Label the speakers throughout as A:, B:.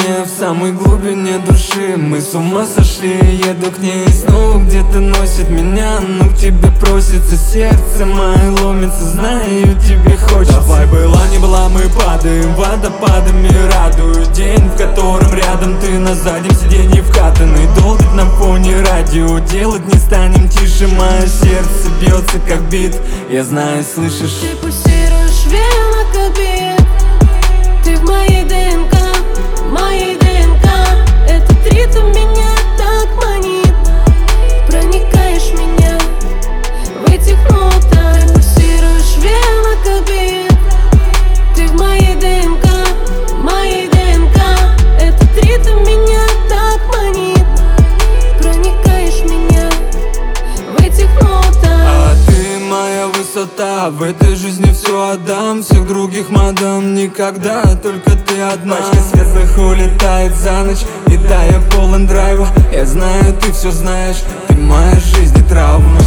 A: мне в самой глубине души. Мы с ума сошли, еду к ней, снова где-то носит меня. Ну к тебе просится сердце мое ломится, знаю, тебе хочется. Давай, была не была, мы падаем водопадами, радую день, в котором рядом ты на заднем сиденье вкатанный. Долбит на фоне радио, делать не станем тише. Мое сердце бьется как бит, я знаю, слышишь.
B: Ты пульсируешь вена как бит. Ты в моей ДНК, моей ДНК. Этот ритм меня так манит. Проникаешь в меня в этих нотах. Ты пульсируешь вена как бит. Ты в моей ДНК, моей ДНК. Этот ритм меня так манит. Проникаешь в меня в этих нотах.
A: А ты моя высота, в этой жизни все отдам. Всех других мадам никогда, только ты одна. Пачка светлых улетает за ночь, и да, я полон драйва. Я знаю, ты все знаешь, ты моя жизнь и травма.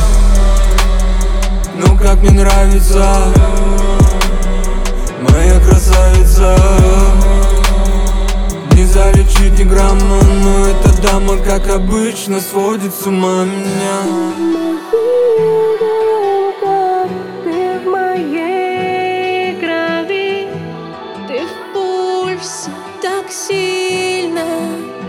A: Ну как мне нравится моя красавица. Не залечить ни грамма, но эта дама, как обычно, сводит с ума меня.
B: Ты в моей крови, ты в пульсе так сильно.